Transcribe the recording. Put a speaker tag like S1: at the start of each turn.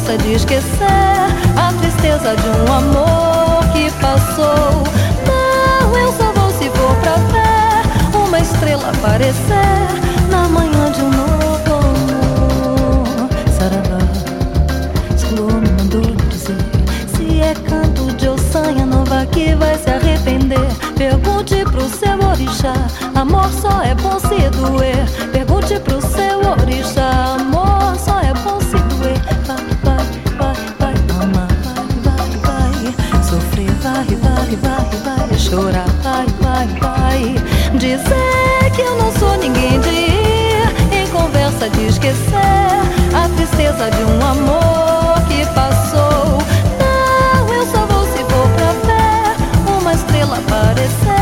S1: conversa de esquecer a tristeza de um amor que passou. Não, eu só vou se for pra ver uma estrela aparecer na manhã de um novo amor. Saravá, Slô me mandou dizer: se é canto de Ossanha Nova que vai se arrepender, pergunte pro seu orixá, amor só é bom se doer. Pergunte pro seu orixá, amor só é bom se doer. Vai, vai, vai, vai, amar, vai, vai, vai, sofrer, vai, chorar, vai, dizer que eu não sou ninguém de ir em conversa de esquecer a tristeza de um amor que passou. Não, eu só vou se for pra ver uma estrela aparecer